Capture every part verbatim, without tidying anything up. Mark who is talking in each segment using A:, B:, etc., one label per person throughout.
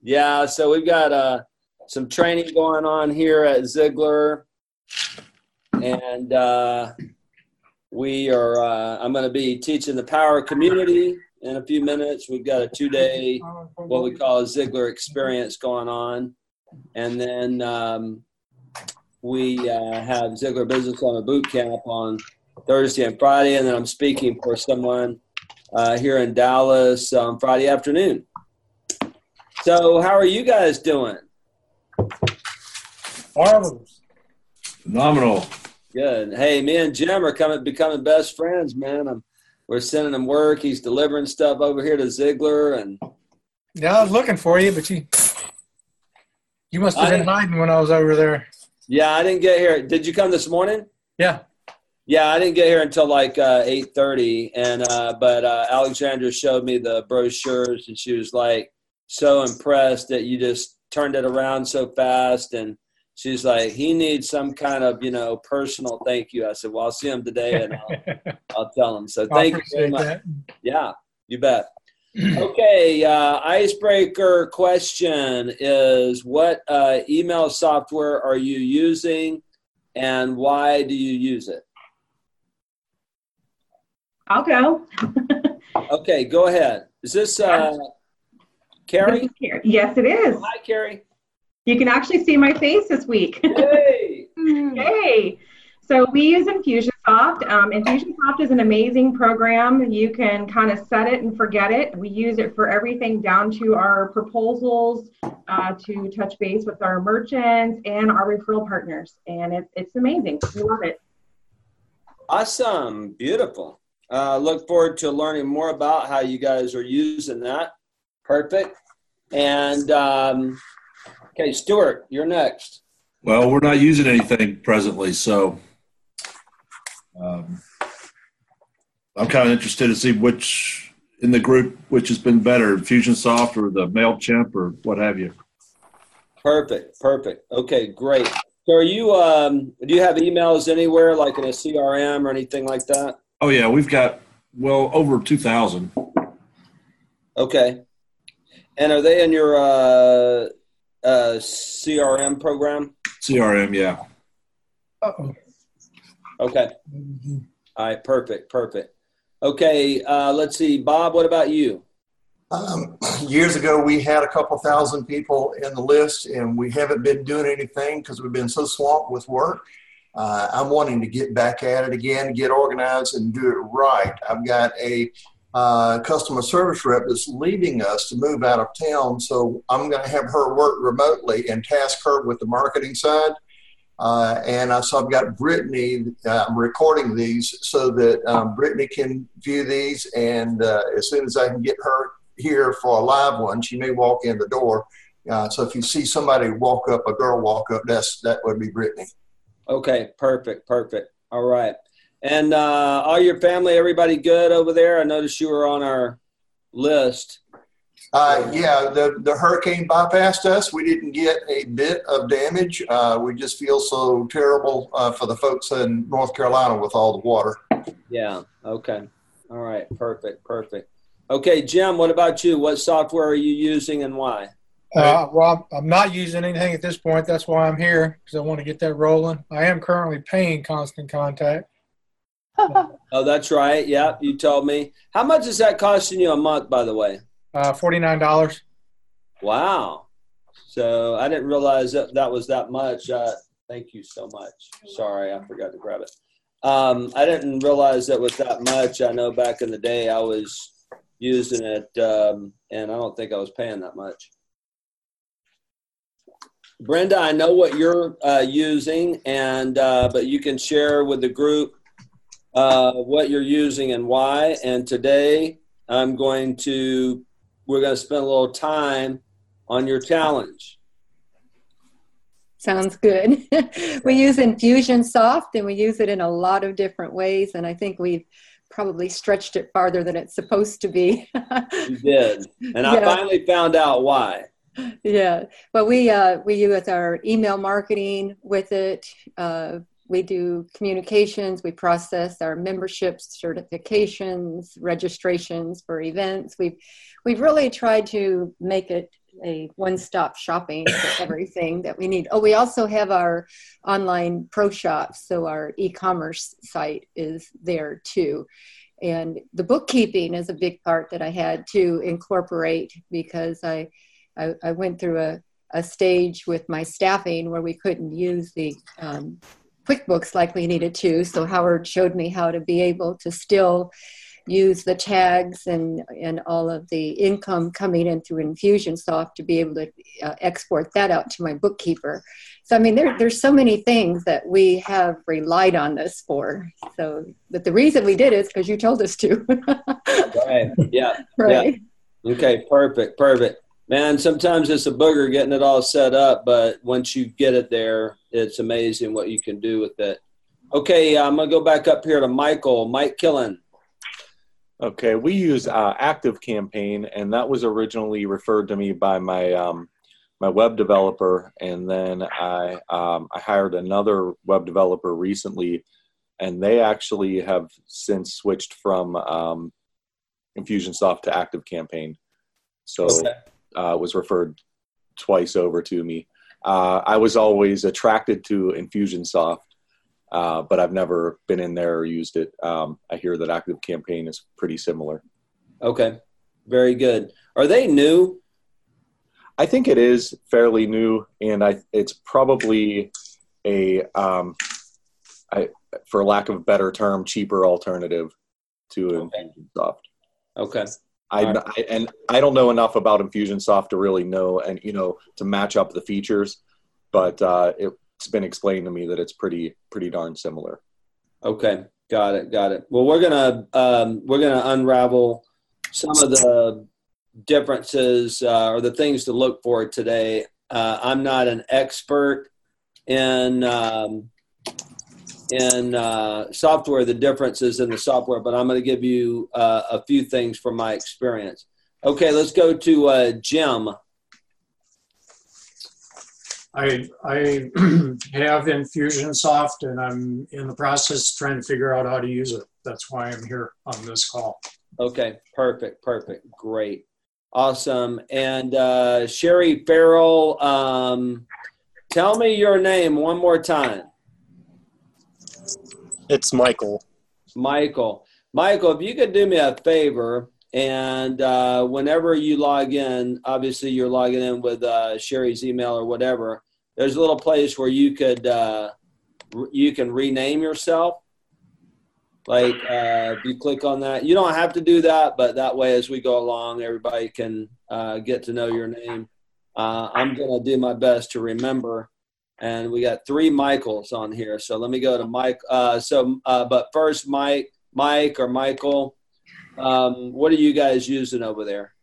A: Yeah, so we've got uh, some training going on here at Ziglar, and uh, we are. Uh, I'm going to be teaching the Power Community in a few minutes. We've got a two-day, what we call a Ziglar experience going on, and then um, we uh, have Ziglar Business Owner Boot Camp on Thursday and Friday, and then I'm speaking for someone uh, here in Dallas on Friday afternoon. So how are you guys doing?
B: Marvelous.
C: Phenomenal.
A: Good. Hey, me and Jim are coming, becoming best friends, man. I'm, we're sending him work. He's delivering stuff over here to Ziglar. And
B: yeah, I was looking for you, but you you must have been hiding when I was over there.
A: Yeah, I didn't get here. Did you come this morning?
B: Yeah.
A: Yeah, I didn't get here until like uh, eight thirty. And uh, but uh, Alexandra showed me the brochures, and she was like, so impressed that you just turned it around so fast. And she's like, he needs some kind of, you know, personal thank you. I said, well, I'll see him today and I'll, I'll tell him. So thank you very much. That. Yeah, you bet. Okay. Uh, icebreaker question is, what uh, email software are you using and why do you use it?
D: I'll go.
A: Okay, go ahead. Is this uh, Carrie?
D: Yes, it is.
A: Hi, Carrie.
D: You can actually see my face this week.
A: Hey.
D: Hey. So we use Infusionsoft. Um, Infusionsoft is an amazing program. You can kind of set it and forget it. We use it for everything down to our proposals, uh, to touch base with our merchants and our referral partners. And it, it's amazing. We love it.
A: Awesome. Beautiful. Uh, look forward to learning more about how you guys are using that. Perfect. And, um, okay, Stuart, you're next.
C: Well, we're not using anything presently, so um, I'm kind of interested to see which in the group, which has been better, Infusionsoft or the MailChimp or what have you.
A: Perfect. Perfect. Okay, great. So are you, um, do you have emails anywhere like in a C R M or anything like that?
C: Oh, yeah, we've got, well, over two thousand.
A: Okay. And are they in your uh, uh, C R M program?
C: C R M, yeah.
B: Uh-oh.
A: Okay. All right, perfect, perfect. Okay, uh, let's see. Bob, what about you?
E: Um, years ago, we had a couple thousand people in the list, and we haven't been doing anything because we've been so swamped with work. Uh, I'm wanting to get back at it again, get organized, and do it right. I've got a uh, customer service rep that's leaving us to move out of town, so I'm going to have her work remotely and task her with the marketing side. Uh, and I, so I've got Brittany, uh, I'm recording these so that um, Brittany can view these, and uh, as soon as I can get her here for a live one, she may walk in the door. Uh, so if you see somebody walk up, a girl walk up, that's that would be Brittany.
A: Okay, perfect, perfect. All right. And uh, all your family, everybody good over there? I noticed you were on our list.
E: Uh, yeah, the, the hurricane bypassed us. We didn't get a bit of damage. Uh, we just feel so terrible uh, for the folks in North Carolina with all the water.
A: Yeah, okay. All right, perfect, perfect. Okay, Jim, what about you? What software are you using and why?
B: Uh, well, I'm not using anything at this point. That's why I'm here, because I want to get that rolling. I am currently paying Constant Contact.
A: Oh, that's right. Yeah, you told me. How much is that costing you a month, by the way?
B: Uh, forty-nine dollars.
A: Wow. So I didn't realize that that was that much. Uh, thank you so much. Sorry, I forgot to grab it. Um, I didn't realize that was that much. I know back in the day I was using it, um, and I don't think I was paying that much. Brenda, I know what you're uh, using, and uh, but you can share with the group uh, what you're using and why. And today I'm going to, we're going to spend a little time on your challenge.
F: Sounds good. We use Infusionsoft, and we use it in a lot of different ways, and I think we've probably stretched it farther than it's supposed to be.
A: You did, and I
F: yeah.
A: finally found out why.
F: Yeah, well, we uh, we use our email marketing with it. Uh, we do communications. We process our memberships, certifications, registrations for events. We've we've really tried to make it a one-stop shopping for everything that we need. Oh, we also have our online pro shop, so our e-commerce site is there too. And the bookkeeping is a big part that I had to incorporate because I I, I went through a, a stage with my staffing where we couldn't use the um, QuickBooks like we needed to. So Howard showed me how to be able to still use the tags and, and all of the income coming in through Infusionsoft to be able to uh, export that out to my bookkeeper. So, I mean, there, there's so many things that we have relied on this for. So, but the reason we did it is because you told us to.
A: Right. Yeah.
F: Right.
A: Yeah. Okay. Perfect. Perfect. Man, sometimes it's a booger getting it all set up, but once you get it there, it's amazing what you can do with it. Okay. I'm going to go back up here to Michael, Mike Killen.
G: Okay, we use uh, ActiveCampaign, and that was originally referred to me by my um, my web developer, and then I um, I hired another web developer recently, and they actually have since switched from um, Infusionsoft to ActiveCampaign. So
A: Okay.
G: uh, it was referred twice over to me. Uh, I was always attracted to Infusionsoft. Uh, but I've never been in there or used it. Um, I hear that ActiveCampaign is pretty similar.
A: Okay. Very good. Are they new?
G: I think it is fairly new, and I it's probably a, um, I, for lack of a better term, cheaper alternative to
A: Okay.
G: Infusionsoft.
A: Okay.
G: I,
A: All right.
G: I and I don't know enough about Infusionsoft to really know and you know to match up the features, but uh, it. It's been explained to me that it's pretty pretty darn similar.
A: Okay, got it, got it. Well, we're gonna um, we're gonna unravel some of the differences uh, or the things to look for today. Uh, I'm not an expert in um, in uh, software, the differences in the software, but I'm going to give you uh, a few things from my experience. Okay, let's go to uh, Jim.
H: I, I have Infusionsoft, and I'm in the process of trying to figure out how to use it. That's why I'm here on this call.
A: Okay, perfect, perfect, great, awesome. And uh, Sherry Farrell, um, tell me your name one more time.
I: It's Michael.
A: Michael. Michael, if you could do me a favor, and uh, whenever you log in, obviously you're logging in with uh, Sherry's email or whatever, there's a little place where you could uh, re- you can rename yourself. Like uh, if you click on that, you don't have to do that, but that way as we go along, everybody can uh, get to know your name. Uh, I'm going to do my best to remember. And we got three Michaels on here. So let me go to Mike. Uh, so, uh, but first, Mike, Mike or Michael, um, what are you guys using over there?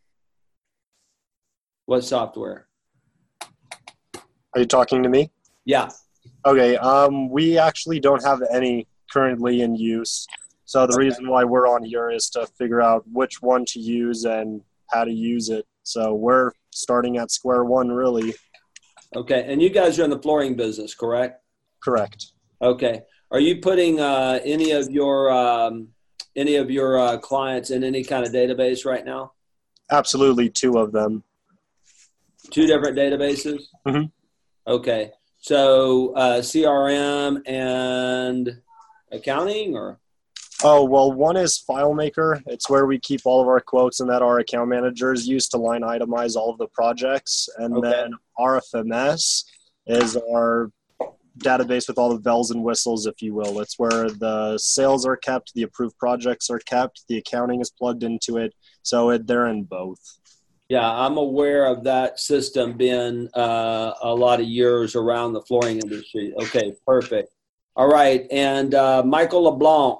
A: What software?
I: Are you talking to me?
A: Yeah.
I: Okay. Um, we actually don't have any currently in use. So the
A: Okay.
I: reason why we're on here is to figure out which one to use and how to use it. So we're starting at square one, really.
A: Okay. And you guys are in the flooring business, correct?
I: Correct.
A: Okay. Are you putting uh, any of your um, any of your uh, clients in any kind of database right now?
I: Absolutely, two of them.
A: Two different databases?
I: Mhm.
A: Okay. So uh, C R M and accounting or?
I: Oh, well, one is FileMaker. It's where we keep all of our quotes and that our account managers use to line itemize all of the projects. And
A: Okay.
I: then R F M S is our database with all the bells and whistles, if you will. It's where the sales are kept, the approved projects are kept, the accounting is plugged into it. So it, they're in both.
A: Yeah, I'm aware of that system being uh, a lot of years around the flooring industry. Okay, perfect. All right, and uh, Michael LeBlanc.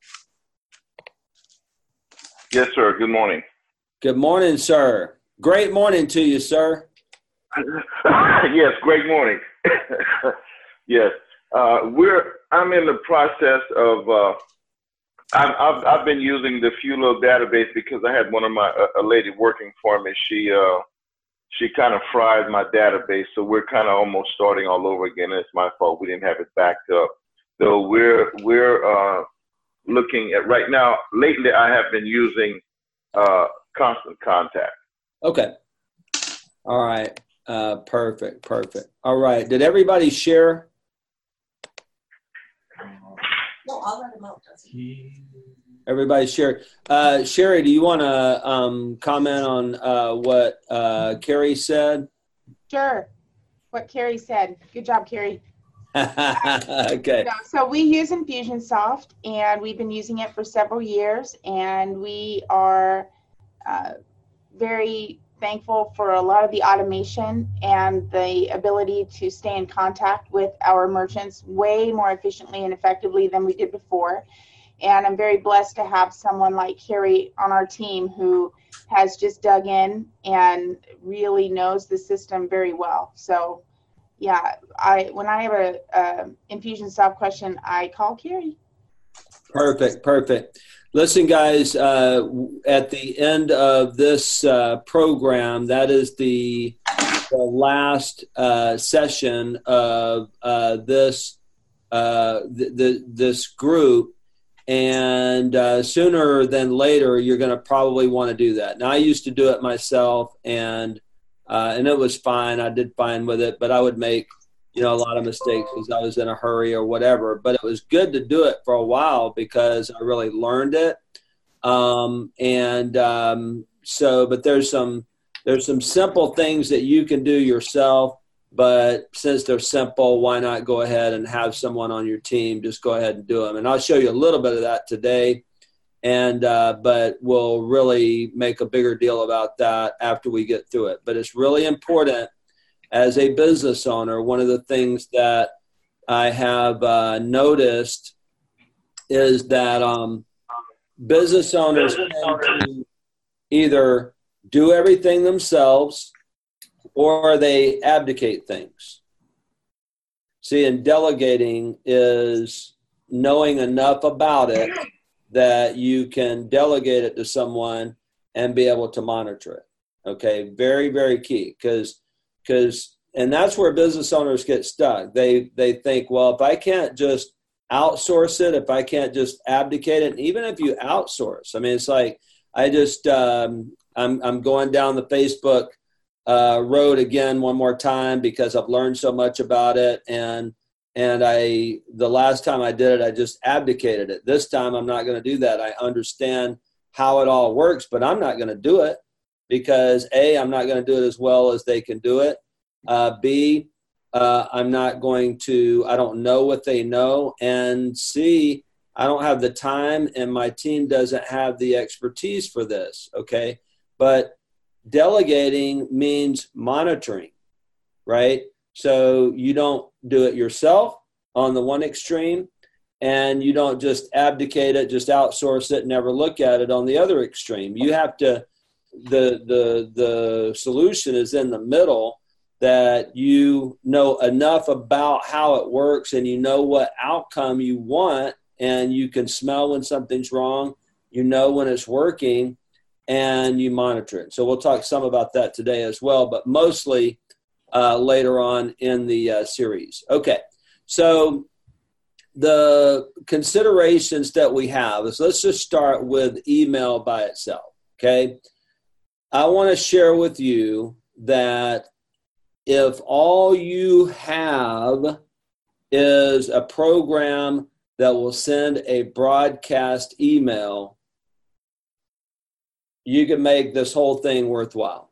J: Yes, sir. Good morning.
A: Good morning, sir. Great morning to you, sir.
J: Yes, great morning. Yes, uh, we're. I'm in the process of. Uh, I've, I've I've been using the Fulo database because I had one of my a, a lady working for me. She uh she kind of fried my database, so we're kind of almost starting all over again. It's my fault we didn't have it backed up. So we're we're uh, looking at right now. Lately, I have been using uh, Constant Contact.
A: Okay. All right. Uh, perfect. Perfect. All right. Did everybody share?
K: No, I'll let him out.
A: Everybody share. Uh, Sherry, do you want to um, comment on uh, what uh, Carrie said?
L: Sure. What Carrie said. Good job, Carrie.
A: Okay.
L: No, so we use Infusionsoft, and we've been using it for several years, and we are uh, very thankful for a lot of the automation and the ability to stay in contact with our merchants way more efficiently and effectively than we did before. And I'm very blessed to have someone like Carrie on our team who has just dug in and really knows the system very well. So yeah, I when I have a, a Infusionsoft question, I call Carrie.
A: Perfect, perfect. Listen, guys, uh, at the end of this uh, program, that is the, the last uh, session of uh, this uh, th- th- this group. And uh, sooner than later, you're going to probably want to do that. Now, I used to do it myself, and uh, and it was fine. I did fine with it, but I would make, you know, a lot of mistakes because I was in a hurry or whatever. But it was good to do it for a while because I really learned it. Um, and um, so, but there's some there's some simple things that you can do yourself. But since they're simple, why not go ahead and have someone on your team just go ahead and do them? And I'll show you a little bit of that today. And uh, but we'll really make a bigger deal about that after we get through it. But it's really important as a business owner. One of the things that I have uh, noticed is that um, business owners tend to either do everything themselves or they abdicate things. See, and delegating is knowing enough about it that you can delegate it to someone and be able to monitor it. Okay, very, very key. Because, because, and that's where business owners get stuck. They they think, well, if I can't just outsource it, if I can't just abdicate it, and even if you outsource, I mean, it's like I just um, I'm I'm going down the Facebook Uh, road again one more time because I've learned so much about it, and and I the last time I did it I just abdicated it. This time I'm not going to do that. I understand how it all works, but I'm not going to do it because A, I'm not going to do it as well as they can do it. Uh, B, uh, I'm not going to. I don't know what they know, and C, I don't have the time, and my team doesn't have the expertise for this. Okay, but delegating means monitoring, right? So you don't do it yourself on the one extreme, and you don't just abdicate it, just outsource it, never look at it on the other extreme. You have to, the the the solution is in the middle, that you know enough about how it works and you know what outcome you want, and you can smell when something's wrong, you know when it's working, and you monitor it. So we'll talk some about that today as well, but mostly uh, later on in the uh, series. Okay, so the considerations that we have is, let's just start with email by itself, okay? I want to share with you that if all you have is a program that will send a broadcast email, you can make this whole thing worthwhile.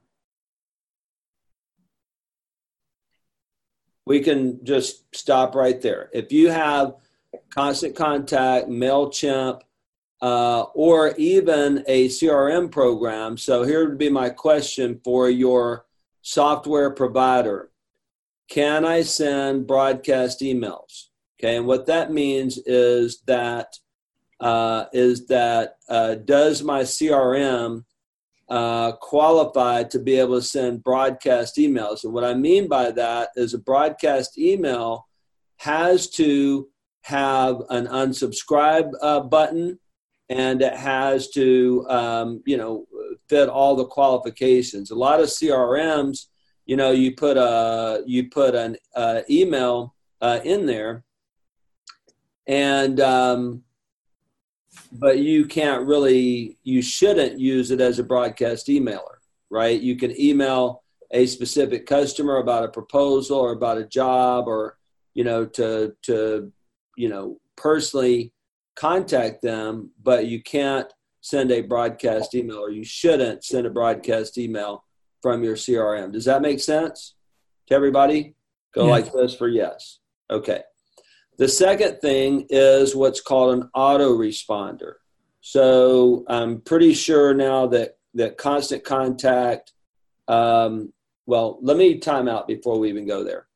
A: We can just stop right there. If you have Constant Contact, MailChimp, uh, or even a C R M program, so here would be my question for your software provider. Can I send broadcast emails? Okay, and what that means is that uh, is that uh, does my C R M uh, qualify to be able to send broadcast emails? And what I mean by that is a broadcast email has to have an unsubscribe uh, button, and it has to, um, you know, fit all the qualifications. A lot of C R Ms, you know, you put a you put an uh, email uh, in there, and um, but you can't really, you shouldn't use it as a broadcast emailer, right? You can email a specific customer about a proposal or about a job, or, you know, to, to, you know, personally contact them, but you can't send a broadcast email, or you shouldn't send a broadcast email from your C R M. Does that make sense to everybody? Go
B: Yeah.
A: like this for yes. Okay. The second thing is what's called an autoresponder. So I'm pretty sure now that, that Constant Contact, um, well, let me time out before we even go there.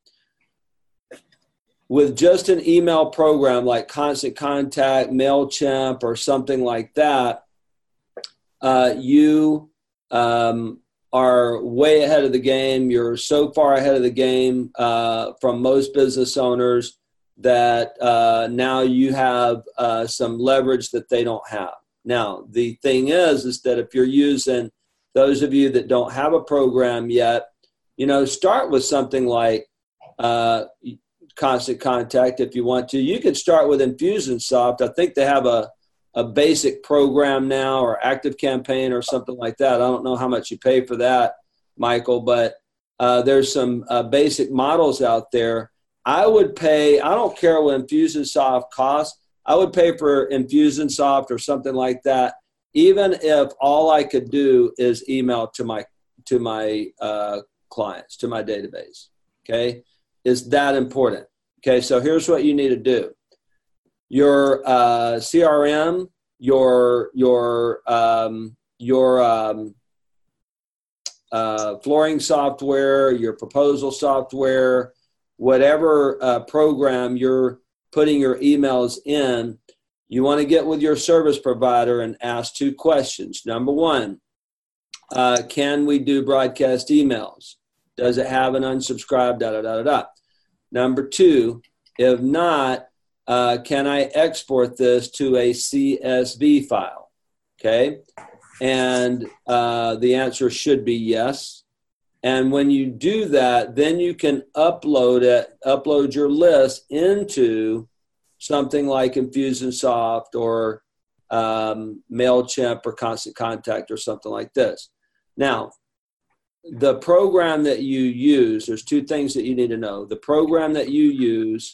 A: With just an email program like Constant Contact, MailChimp, or something like that, uh, you um, are way ahead of the game. You're so far ahead of the game uh, from most business owners that uh, now you have uh, some leverage that they don't have. Now, the thing is, is that if you're using, those of you that don't have a program yet, you know, start with something like uh, Constant Contact if you want to. You could start with Infusionsoft. I think they have a, a basic program now, or ActiveCampaign or something like that. I don't know how much you pay for that, Michael, but uh, there's some uh, basic models out there. I would pay, I don't care what Infusionsoft costs, I would pay for Infusionsoft or something like that, even if all I could do is email to my to my uh, clients, to my database. Okay, is that important? Okay, so here's what you need to do: your uh, C R M, your your um, your um, uh, flooring software, your proposal software, whatever uh, program you're putting your emails in, you want to get with your service provider and ask two questions. Number one, uh, can we do broadcast emails? Does it have an unsubscribe, da, da, da, da, da. Number two, if not, uh, can I export this to a C S V file? Okay. And uh, the answer should be yes. And when you do that, then you can upload it, upload your list into something like Infusionsoft or um, MailChimp or Constant Contact or something like this. Now, the program that you use, there's two things that you need to know. The program that you use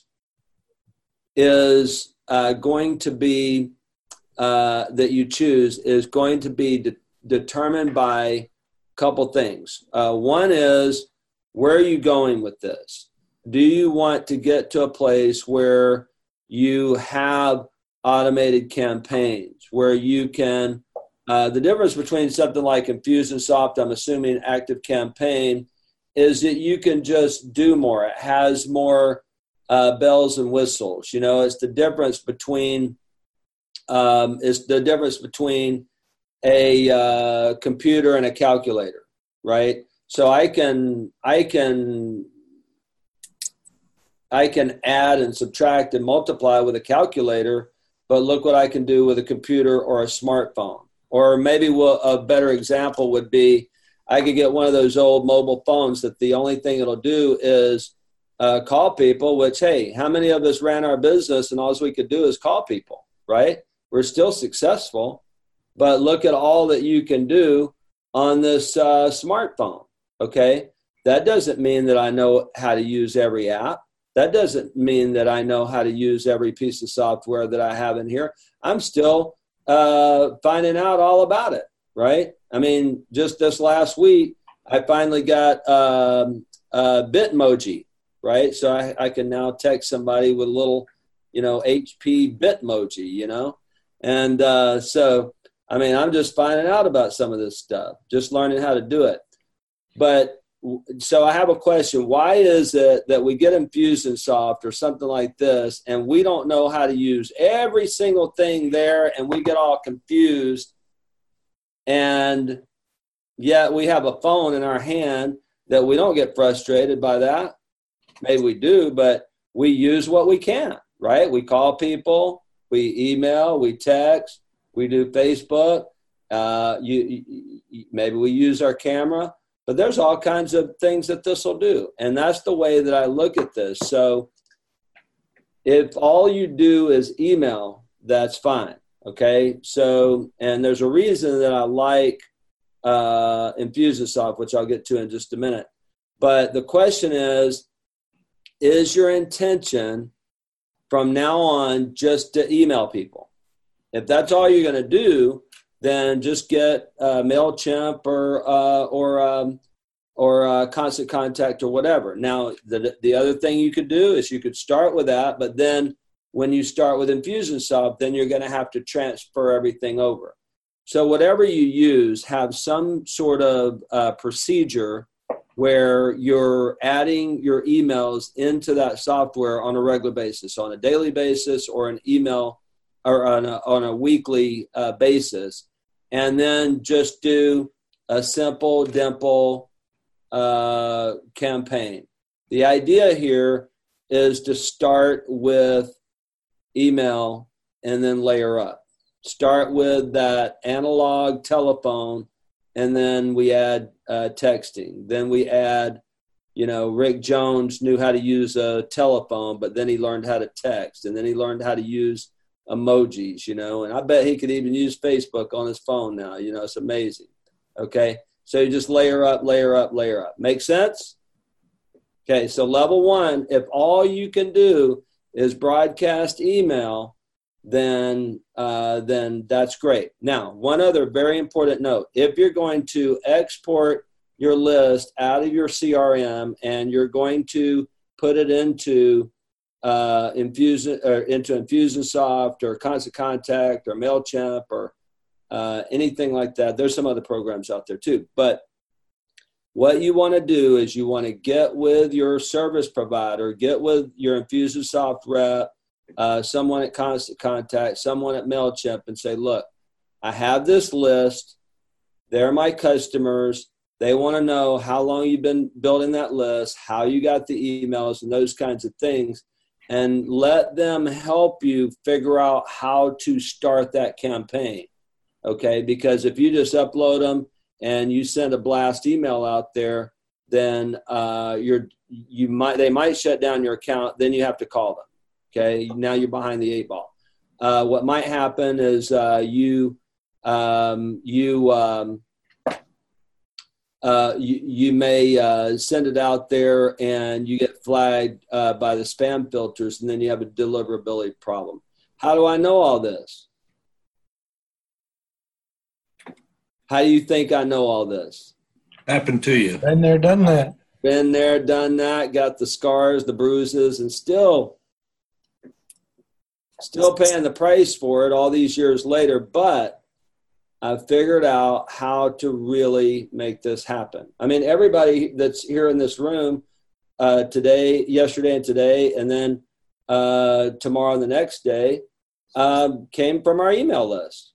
A: is uh, going to be, uh, that you choose is going to be de- determined by couple things. Uh, one is, where are you going with this? Do you want to get to a place where you have automated campaigns, where you can, uh, the difference between something like Infusionsoft, I'm assuming ActiveCampaign, is that you can just do more. It has more uh, bells and whistles. You know, it's the difference between, um, it's the difference between a uh, computer and a calculator, right? So I can I can I can add and subtract and multiply with a calculator, but look what I can do with a computer or a smartphone. Or maybe we'll, a better example would be, I could get one of those old mobile phones that the only thing it'll do is uh, call people, which, hey, how many of us ran our business and all we could do is call people, right? We're still successful. But look at all that you can do on this uh, smartphone, okay? That doesn't mean that I know how to use every app. That doesn't mean that I know how to use every piece of software that I have in here. I'm still uh, finding out all about it, right? I mean, just this last week, I finally got um, uh, Bitmoji, right? So I, I can now text somebody with a little, you know, H P Bitmoji, you know? And uh, so... I mean, I'm just finding out about some of this stuff, just learning how to do it. But so I have a question. Why is it that we get Infusionsoft or something like this, and we don't know how to use every single thing there, and we get all confused, and yet we have a phone in our hand that we don't get frustrated by that? Maybe we do, but we use what we can, right? We call people, we email, we text. We do Facebook. Uh, you, you, maybe we use our camera, but there's all kinds of things that this will do. And that's the way that I look at this. So if all you do is email, that's fine. Okay. So, and there's a reason that I like uh, Infusionsoft, which I'll get to in just a minute. But the question is, is your intention from now on just to email people? If that's all you're going to do, then just get uh, MailChimp or uh, or um, or uh, Constant Contact or whatever. Now, the the other thing you could do is you could start with that, but then when you start with Infusionsoft, then you're going to have to transfer everything over. So whatever you use, have some sort of uh, procedure where you're adding your emails into that software on a regular basis, on a daily basis, or an email or on a, on a weekly uh, basis, and then just do a simple dimple uh, campaign. The idea here is to start with email and then layer up. Start with that analog telephone, and then we add uh, texting. Then we add, you know, Rick Jones knew how to use a telephone, but then he learned how to text, and then he learned how to use emojis, you know, and I bet he could even use Facebook on his phone now. You know, it's amazing. Okay, so you just layer up, layer up, layer up. Make sense? Okay, so level one, if all you can do is broadcast email, then uh, then that's great. Now, one other very important note. If you're going to export your list out of your C R M and you're going to put it into uh, Infusion or into Infusionsoft or Constant Contact or MailChimp or uh, anything like that, there's some other programs out there too. But what you want to do is you want to get with your service provider, get with your Infusionsoft rep, uh, someone at Constant Contact, someone at MailChimp, and say, look, I have this list. They're my customers. They want to know how long you've been building that list, how you got the emails, and those kinds of things. And let them help you figure out how to start that campaign, okay? Because if you just upload them and you send a blast email out there, then uh, you're you might they might shut down your account. Then you have to call them. Okay, now you're behind the eight ball. Uh, what might happen is uh, you um, you, um, uh, you you may uh, send it out there and you get flagged uh, by the spam filters, and then you have a deliverability problem. How do I know all this? How do you think I know all this?
C: Happened to you.
B: Been there, done that.
A: Been there, done that, got the scars, the bruises, and still, still paying the price for it all these years later. But I've figured out how to really make this happen. I mean, everybody that's here in this room uh, today, yesterday and today, and then uh, tomorrow and the next day um, came from our email list.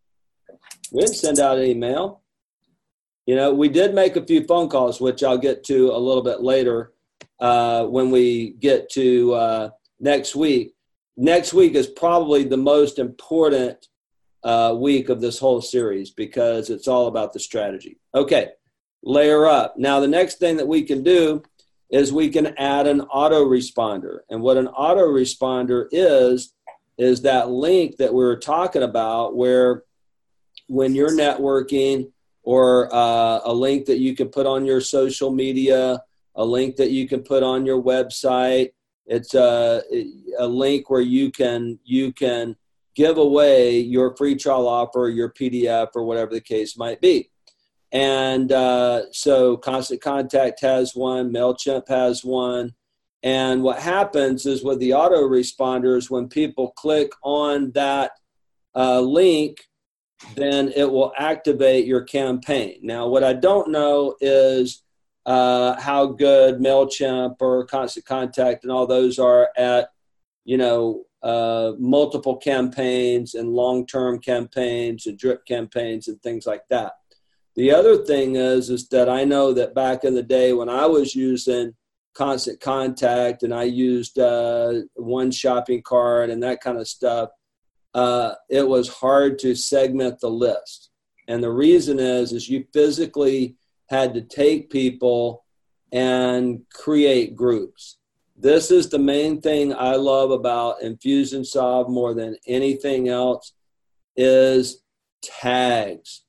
A: We didn't send out an email. You know, we did make a few phone calls, which I'll get to a little bit later uh, when we get to uh, next week. Next week is probably the most important uh, week of this whole series because it's all about the strategy. Okay, layer up. Now, the next thing that we can do is we can add an autoresponder. And what an autoresponder is, is that link that we were talking about where when you're networking, or uh, a link that you can put on your social media, a link that you can put on your website. It's a, a link where you can you can give away your free trial offer, your P D F, or whatever the case might be. And uh, so Constant Contact has one, MailChimp has one. And what happens is with the autoresponders, when people click on that uh, link, then it will activate your campaign. Now, what I don't know is uh, how good MailChimp or Constant Contact and all those are at, you know, uh, multiple campaigns and long-term campaigns and drip campaigns and things like that. The other thing is, is that I know that back in the day when I was using Constant Contact and I used uh, one shopping cart and that kind of stuff, Uh, it was hard to segment the list. And the reason is, is you physically had to take people and create groups. This is the main thing I love about Infusionsoft more than anything else is tags.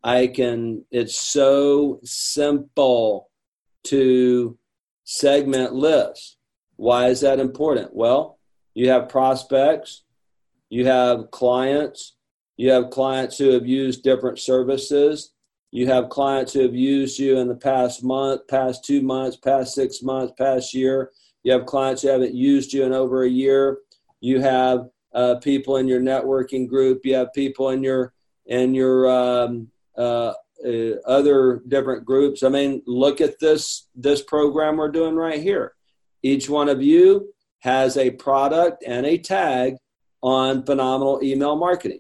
A: I can, it's so simple to segment lists. Why is that important? Well, you have prospects, you have clients, you have clients who have used different services, you have clients who have used you in the past month, past two months, past six months, past year. You have clients who haven't used you in over a year. You have uh, people in your networking group. You have people in your in your um, uh, uh, other different groups. I mean, look at this this program we're doing right here. Each one of you has a product and a tag on Phenomenal Email Marketing.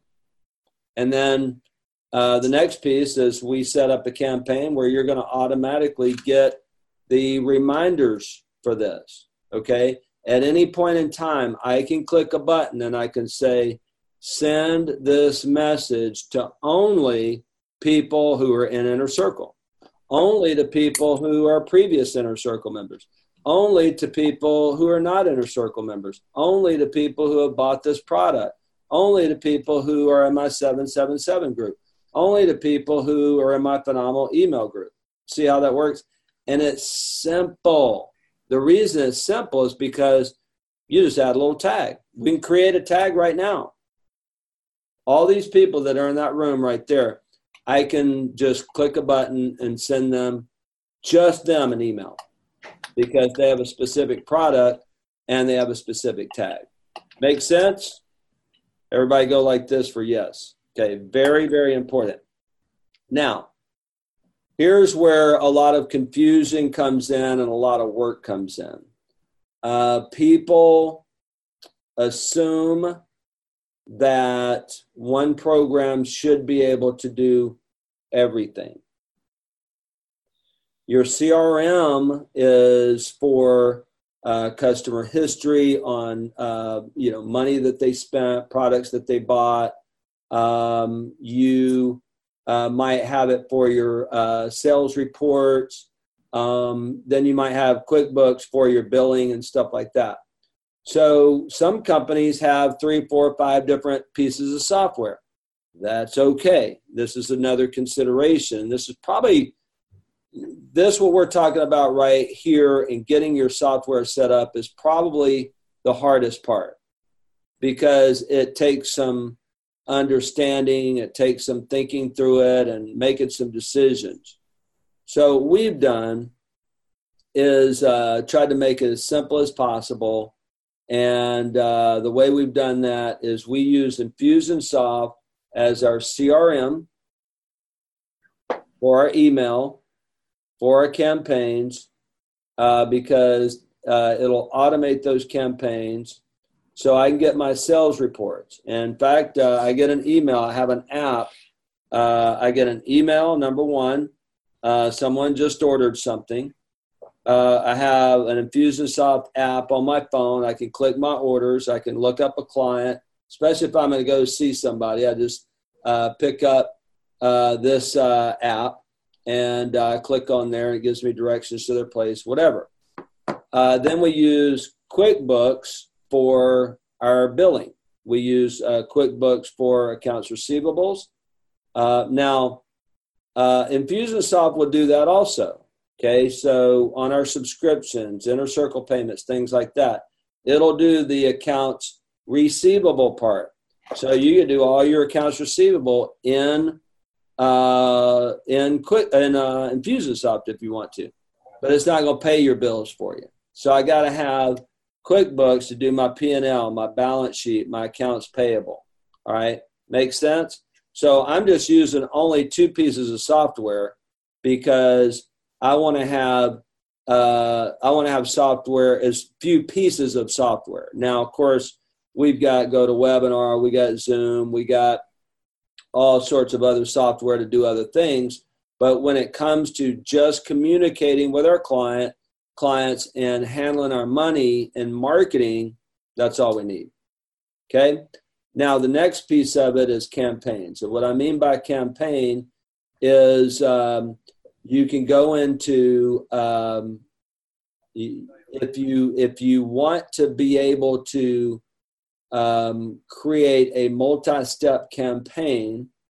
A: And then uh, the next piece is we set up a campaign where you're going to automatically get the reminders for this, okay? At any point in time, I can click a button and I can say, send this message to only people who are in Inner Circle, only to people who are previous Inner Circle members, only to people who are not Inner Circle members, only to people who have bought this product, only to people who are in my seven seven seven group, only to people who are in my Phenomenal Email group. See how that works? And it's simple. The reason it's simple is because you just add a little tag. We can create a tag right now. All these people that are in that room right there, I can just click a button and send them, just them, an email because they have a specific product and they have a specific tag. Make sense? Everybody go like this for yes. Okay, very, very important. Now, here's where a lot of confusion comes in and a lot of work comes in. Uh, people assume that one program should be able to do everything. Your C R M is for uh, customer history on uh, you know, money that they spent, products that they bought. Um, you uh, might have it for your uh, sales reports. Um, then you might have QuickBooks for your billing and stuff like that. So some companies have three, four, five different pieces of software. That's okay. This is another consideration. This is probably, this what we're talking about right here in getting your software set up is probably the hardest part because it takes some understanding, it takes some thinking through it and making some decisions. So what we've done is uh, tried to make it as simple as possible. And uh, the way we've done that is we use Infusionsoft as our C R M for our email, for our campaigns, uh, because uh, it'll automate those campaigns so I can get my sales reports. In fact, uh, I get an email. I have an app. Uh, I get an email, number one. Uh, someone just ordered something. Uh, I have an Infusionsoft app on my phone. I can click my orders. I can look up a client, especially if I'm going to go see somebody. I just uh, pick up uh, this uh, app and uh, click on there. And it gives me directions to their place, whatever. Uh, then we use QuickBooks for our billing. We use uh, QuickBooks for accounts receivables. Uh, now, uh, Infusionsoft will do that also. Okay, so on our subscriptions, Inner Circle payments, things like that, it'll do the accounts receivable part. So you can do all your accounts receivable in uh, in quick in uh, Infusionsoft if you want to, but it's not going to pay your bills for you. So I got to have QuickBooks to do my P and L, my balance sheet, my accounts payable. All right, makes sense? So I'm just using only two pieces of software because I want to have uh, I want to have software as few pieces of software. Now, of course, we've got GoToWebinar, we got Zoom, we got all sorts of other software to do other things. But when it comes to just communicating with our client, clients and handling our money and marketing, that's all we need. Okay. Now, the next piece of it is campaign. So what I mean by campaign is um, you can go into, um, if you if you want to be able to um, create a multi-step campaign,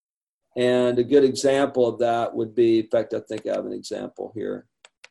A: And a good example of that would be, in fact, I think I have an example here.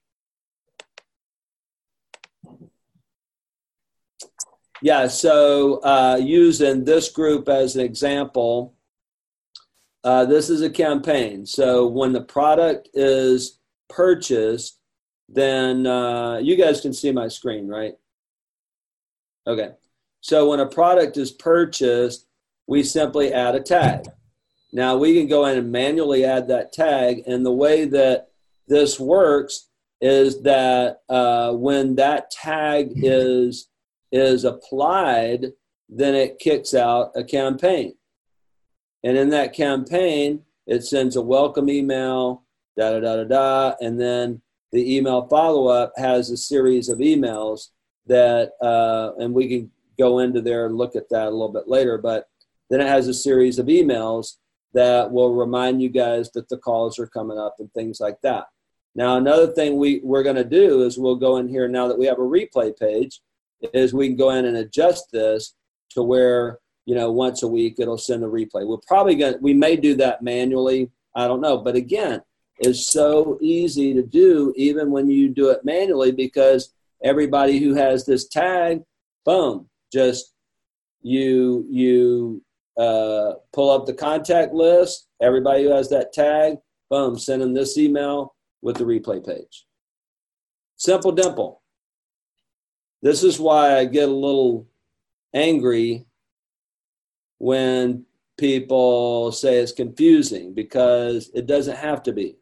A: Yeah, so uh, using this group as an example, uh, this is a campaign. So when the product is purchased, then uh, you guys can see my screen, right? Okay. So when a product is purchased, we simply add a tag. Now we can go in and manually add that tag, and the way that this works is that uh, when that tag is is applied, then it kicks out a campaign. And in that campaign, it sends a welcome email, da da da da da, and then the email follow-up has a series of emails that, uh, and we can go into there and look at that a little bit later, but then it has a series of emails that will remind you guys that the calls are coming up and things like that. Now, another thing we, we're going to do is we'll go in here now that we have a replay page, is we can go in and adjust this to where, you know, once a week it'll send a replay. We're probably going to, we may do that manually. I don't know. But again, it's so easy to do even when you do it manually, because everybody who has this tag, boom, just you, you uh, pull up the contact list. Everybody who has that tag, boom, send them this email with the replay page. Simple dimple. This is why I get a little angry when people say it's confusing, because it doesn't have to be.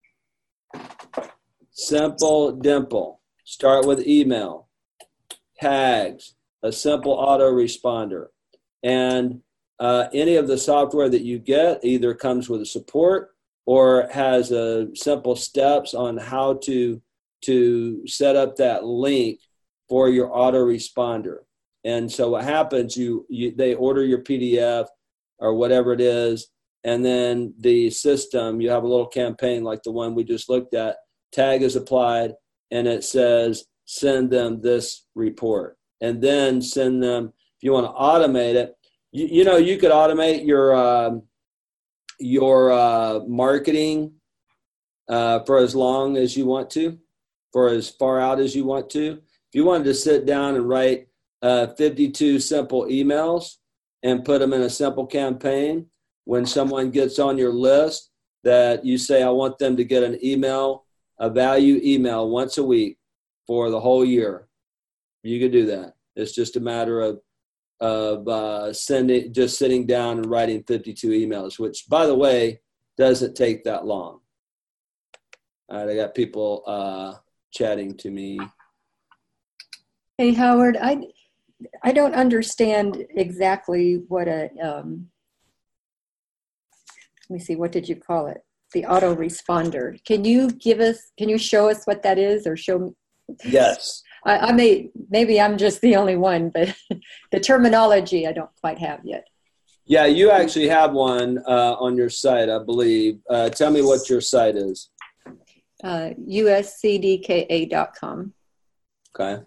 A: Simple dimple. Start with email, tags, a simple autoresponder. And uh, any of the software that you get either comes with a support or has a simple steps on how to, to set up that link for your autoresponder. And so what happens, you, you they order your P D F or whatever it is, and then the system, you have a little campaign like the one we just looked at, tag is applied, and it says, send them this report. And then send them, if you want to automate it, you, you know, you could automate your, um, your uh, marketing uh, for as long as you want to, for as far out as you want to. If you wanted to sit down and write uh, fifty-two simple emails and put them in a simple campaign, when someone gets on your list that you say, I want them to get an email, a value email once a week for the whole year, you could do that. It's just a matter of of uh, sending, just sitting down and writing fifty-two emails, which, by the way, doesn't take that long. All right, I got people uh, chatting to me.
F: Hey, Howard, I, I don't understand exactly what a, um, let me see, what did you call it? The autoresponder. Can you give us, can you show us what that is, or show me?
A: Yes.
F: I, I may, maybe I'm just the only one, but the terminology I don't quite have yet.
A: Yeah, you actually have one uh, on your site, I believe. Uh, tell me what your site is.
F: Uh, U S C D K A dot com.
A: Okay.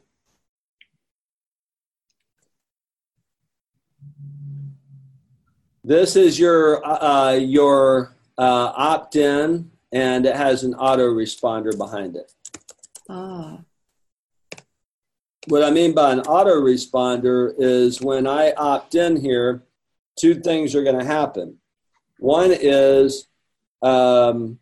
A: This is your uh, your uh, opt-in, and it has an autoresponder behind it.
F: Ah.
A: What I mean by an autoresponder is when I opt in here, two things are going to happen. One is um,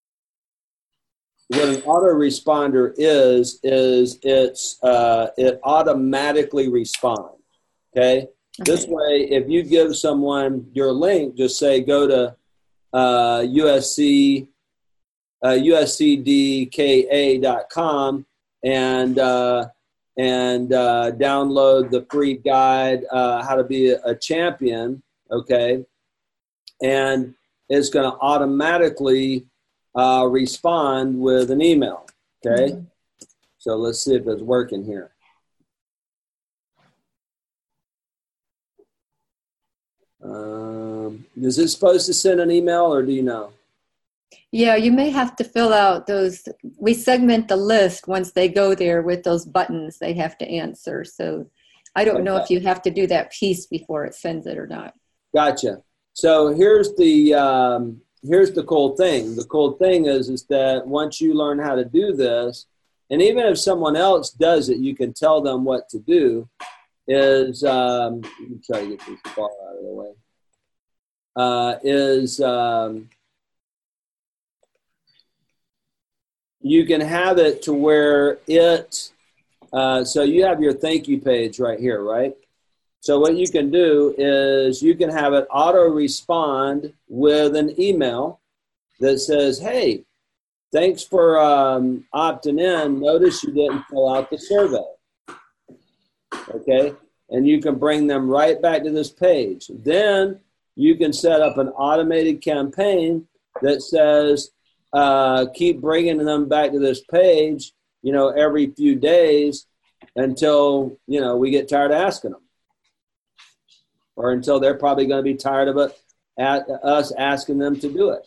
A: what an autoresponder is, is it's uh, it automatically responds, okay? This way, if you give someone your link, just say go to uh, U S C, uh, U S C D K A dot com and uh, and uh, download the free guide, uh, how to be a, a champion, okay? And it's going to automatically uh, respond with an email, okay? Mm-hmm. So let's see if it's working here. Um, is it supposed to send an email, or do you know?
F: Yeah, you may have to fill out those. We segment the list once they go there with those buttons they have to answer. So I don't okay. know if you have to do that piece before it sends it or not.
A: Gotcha. So here's the um, here's the cool thing. The cool thing is is that once you learn how to do this, and even if someone else does it, you can tell them what to do. Is um, let me try to get this bar out of the way. Uh, is um, you can have it to where it. Uh, so you have your thank you page right here, right? So what you can do is you can have it auto respond with an email that says, hey, thanks for um, opting in. Notice you didn't fill out the survey. Okay. And you can bring them right back to this page. Then you can set up an automated campaign that says, uh, keep bringing them back to this page, you know, every few days until, you know, we get tired of asking them. Or until they're probably going to be tired of it, at us asking them to do it.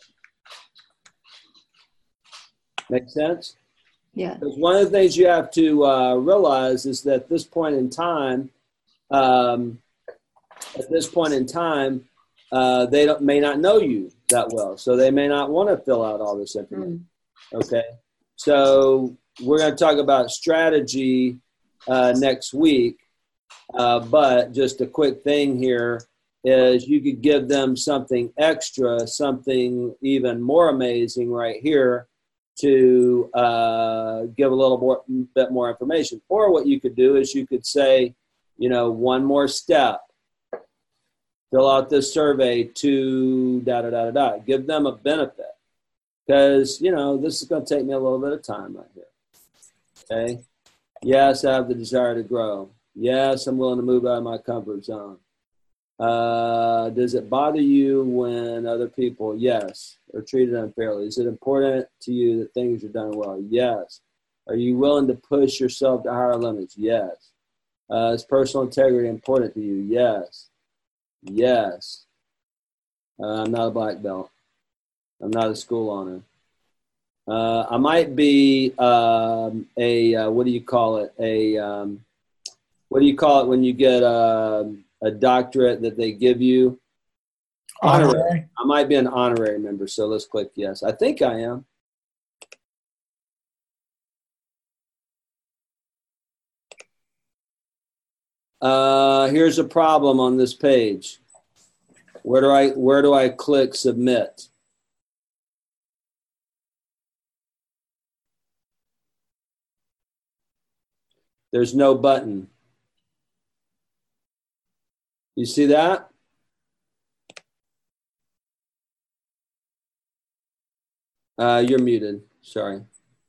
A: Make sense?
F: Yeah.
A: Because one of the things you have to uh, realize is that at this point in time, um, at this point in time, uh, they don't, may not know you that well, so they may not want to fill out all this information. Mm. Okay, so we're going to talk about strategy uh, next week. Uh, but just a quick thing here is you could give them something extra, something even more amazing right here to uh, give a little more, bit more information. Or what you could do is you could say, you know, one more step. Fill out this survey to da da da da da. Give them a benefit because, you know, this is going to take me a little bit of time right here. Okay. Yes, I have the desire to grow. Yes, I'm willing to move out of my comfort zone. Uh, does it bother you when other people, yes, are treated unfairly? Is it important to you that things are done well? Yes. Are you willing to push yourself to higher limits? Yes. Uh, is personal integrity important to you? Yes. Yes. Uh, I'm not a black belt. I'm not a school owner. Uh, I might be um, a, uh, what do you call it? A, um, what do you call it when you get a, a doctorate that they give you? Honorary. honorary. I might be an honorary member, so let's click yes. I think I am. Uh, here's a problem on this page. Where do I where do I click submit? There's no button. You see that? Uh, you're muted. Sorry.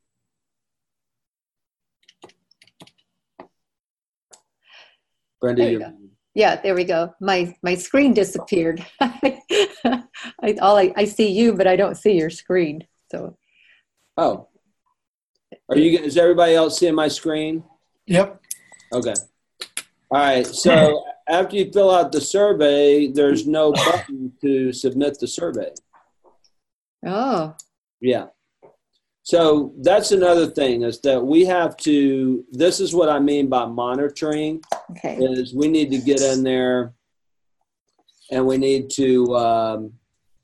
A: Brenda,
F: there you
A: you're
F: go. Yeah, there we go. My my screen disappeared. I, all I, I see you, but I don't see your screen. So.
A: Oh. Are you? Is everybody else seeing my screen?
B: Yep.
A: Okay. All right. So after you fill out the survey, there's no button to submit the survey.
F: Oh.
A: Yeah. So that's another thing is that we have to, this is what I mean by monitoring,
F: okay.
A: is we need to get in there and we need to, um,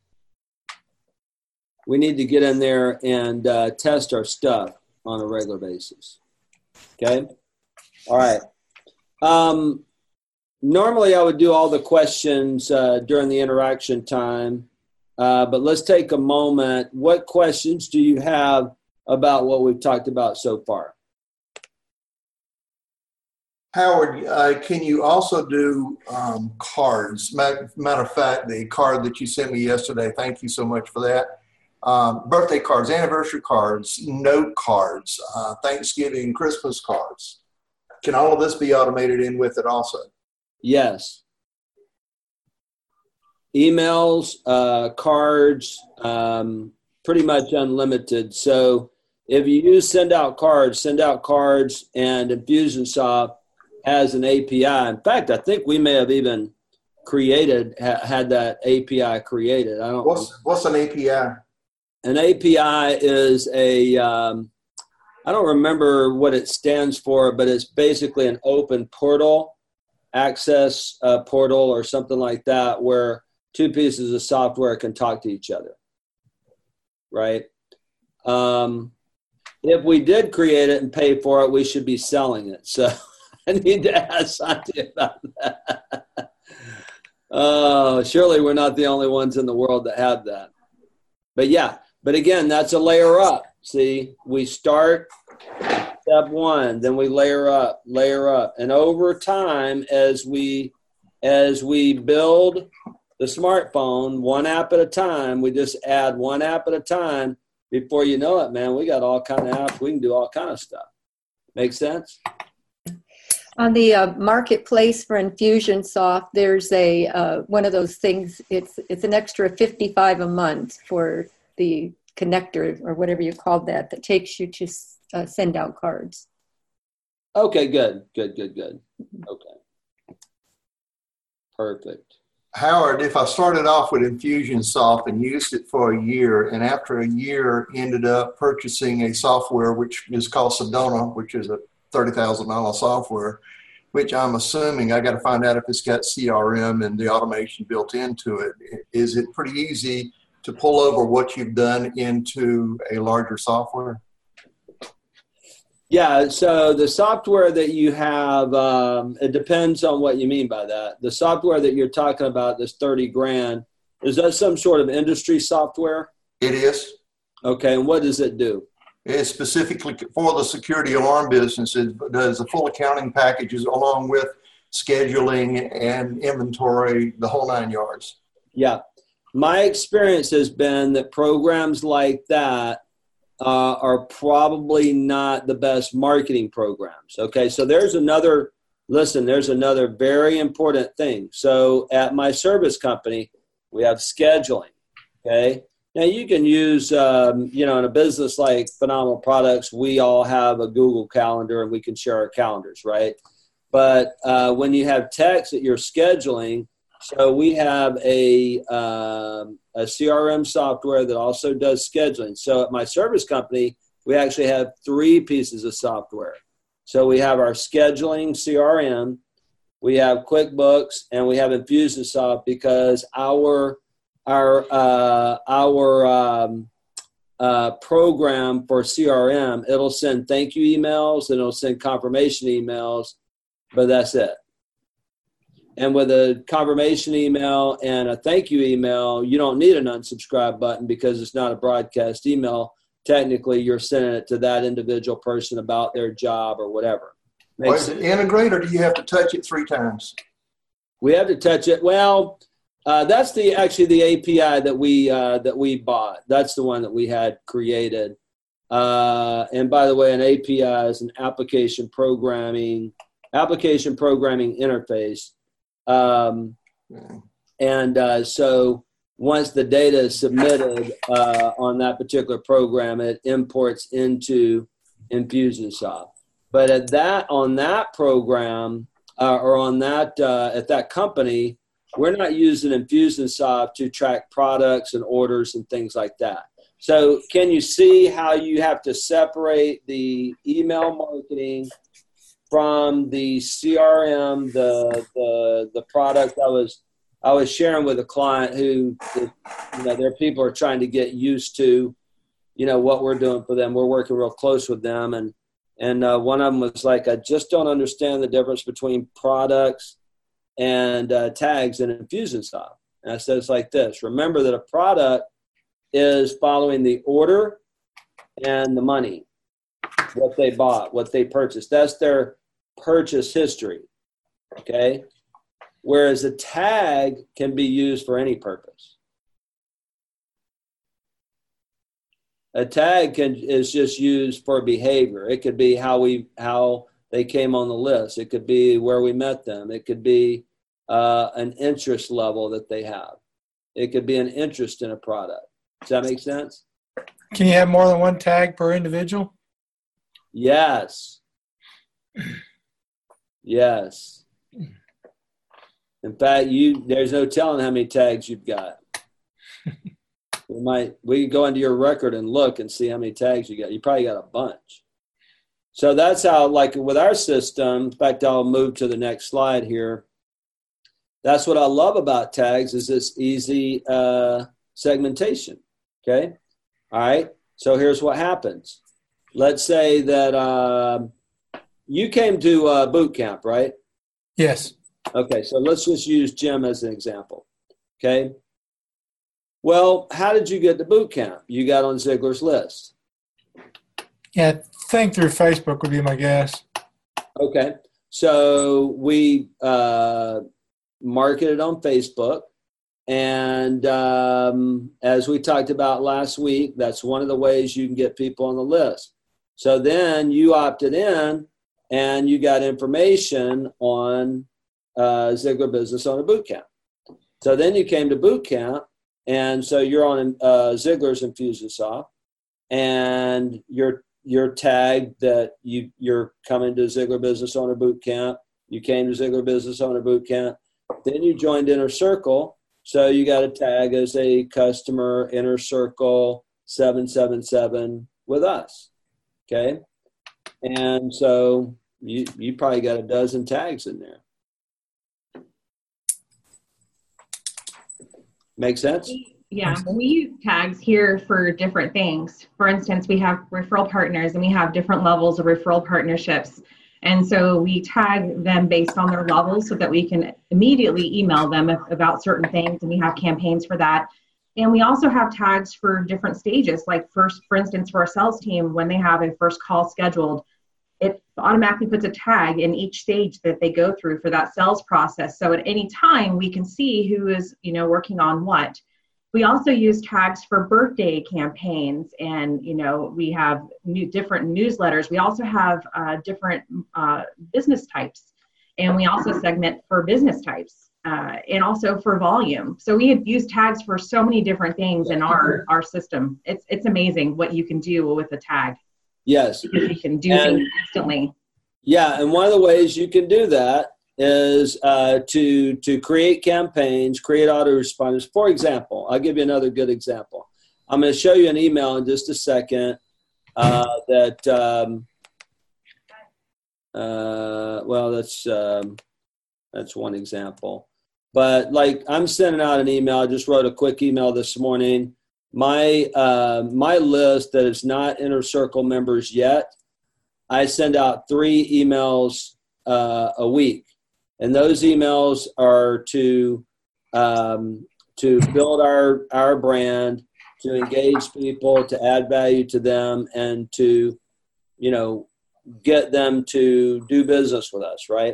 A: we need to get in there and uh, test our stuff on a regular basis. Okay. All right. Um, normally I would do all the questions uh, during the interaction time. Uh, but let's take a moment. What questions do you have about what we've talked about so far?
E: Howard, uh, can you also do um, cards? Matter, matter of fact, the card that you sent me yesterday, thank you so much for that. Um, birthday cards, anniversary cards, note cards, uh, Thanksgiving, Christmas cards. Can all of this be automated in with it also?
A: Yes. Emails, uh, cards, um, pretty much unlimited. So if you use send out cards, send out cards, and Infusionsoft has an A P I. In fact, I think we may have even created, ha- had that A P I created. I don't.
E: What's what's an A P I?
A: An A P I is a, um, I don't remember what it stands for, but it's basically an open portal, access uh, portal or something like that, where two pieces of software can talk to each other, right? Um, if we did create it and pay for it, we should be selling it. So I need to ask Santi about that. Oh, surely we're not the only ones in the world that have that. But yeah, but again, that's a layer up. See, we start step one, then we layer up, layer up. And over time, as we as we build the smartphone one app at a time, we just add one app at a time. Before you know it, man, we got all kind of apps. We can do all kind of stuff. Make sense?
F: On the uh, marketplace for Infusionsoft, there's a uh, one of those things. It's it's an extra fifty-five a month for the connector or whatever you call that that takes you to uh, send out cards.
A: Okay, good, good, good, good. Okay, perfect.
E: Howard, if I started off with Infusionsoft and used it for a year, and after a year ended up purchasing a software which is called Sedona, which is a thirty thousand dollars software, which I'm assuming I got to find out if it's got C R M and the automation built into it. Is it pretty easy to pull over what you've done into a larger software?
A: Yeah, so the software that you have, um, it depends on what you mean by that. The software that you're talking about, this thirty grand, is that some sort of industry software?
E: It is.
A: Okay, and what does it do?
E: It's specifically for the security alarm business. It does the full accounting packages along with scheduling and inventory, the whole nine yards.
A: Yeah. My experience has been that programs like that uh, are probably not the best marketing programs. Okay, so there's another, listen, there's another very important thing. So at my service company, we have scheduling, okay? Now you can use, um, you know, in a business like Phenomenal Products, we all have a Google Calendar and we can share our calendars, right? But uh, when you have text that you're scheduling, so we have a, um, a C R M software that also does scheduling. So at my service company, we actually have three pieces of software. So we have our scheduling C R M, we have QuickBooks, and we have Infusionsoft because our our uh, our um, uh, program for C R M, it'll send thank you emails and it'll send confirmation emails, but that's it. And with a confirmation email and a thank you email, you don't need an unsubscribe button because it's not a broadcast email. Technically, you're sending it to that individual person about their job or whatever.
E: Well, is it integrate or do you have to touch it three times?
A: We have to touch it. Well, uh, that's the actually the A P I that we uh, that we bought. That's the one that we had created. Uh, and by the way, an A P I is an application programming application programming interface. Um, and uh, so once the data is submitted uh, on that particular program, it imports into Infusionsoft. But at that on that program uh, or on that uh, at that company, we're not using Infusionsoft to track products and orders and things like that. So can you see how you have to separate the email marketing from the C R M, the the the product I was I was sharing with a client who, you know, their people are trying to get used to, you know, what we're doing for them. We're working real close with them, and and uh, one of them was like, I just don't understand the difference between products and uh, tags in Infusionsoft. And I said it's like this: remember that a product is following the order and the money. What they bought, what they purchased. That's their purchase history, okay? Whereas a tag can be used for any purpose. A tag can is just used for behavior. It could be how we how they came on the list. It could be where we met them. It could be uh, an interest level that they have. It could be an interest in a product. Does that make sense?
B: Can you have more than one tag per individual?
A: Yes. Yes. In fact, you there's no telling how many tags you've got. We might we can go into your record and look and see how many tags you got. You probably got a bunch. So that's how, like with our system, in fact, I'll move to the next slide here. that's what I love about tags is this easy uh, segmentation. Okay. All right. So here's what happens. Let's say that uh, you came to uh, boot camp, right?
B: Yes.
A: Okay. So let's just use Jim as an example. Okay. Well, how did you get to boot camp? You got on Ziglar's list.
B: Yeah, I think through Facebook would be my guess.
A: Okay. So we uh, marketed on Facebook. And um, as we talked about last week, that's one of the ways you can get people on the list. So then you opted in and you got information on uh, Ziglar Business Owner Bootcamp. So then you came to boot camp, and so you're on uh, Ziglar's Infusionsoft, and you're you're tagged that you you're coming to Ziglar Business Owner Bootcamp. You came to Ziglar Business Owner Bootcamp. Then you joined Inner Circle, so you got a tag as a customer Inner Circle seven seven seven with us. Okay, and so you you probably got a dozen tags in there. Make sense?
D: Yeah, we use tags here for different things. For instance, we have referral partners and we have different levels of referral partnerships. And so we tag them based on their levels so that we can immediately email them about certain things, and we have campaigns for that. And we also have tags for different stages, like first, for instance, for our sales team, when they have a first call scheduled, it automatically puts a tag in each stage that they go through for that sales process. So at any time we can see who is, you know, working on what. We also use tags for birthday campaigns, and, you know, we have new different newsletters. We also have uh, different uh, business types, and we also segment for business types uh, and also for volume. So we have used tags for so many different things in our, our system. It's, it's amazing what you can do with a tag.
A: Yes.
D: Because you can do
A: and,
D: things instantly.
A: Yeah, and one of the ways you can do that is uh, to to create campaigns, create autoresponders. For example, I'll give you another good example. I'm going to show you an email in just a second uh, that, um, uh, well, that's um, that's one example. But like I'm sending out an email. I just wrote a quick email this morning. My uh, my list that is not Inner Circle members yet, I send out three emails uh, a week, and those emails are to um, to build our our brand, to engage people, to add value to them, and to, you know, get them to do business with us, right?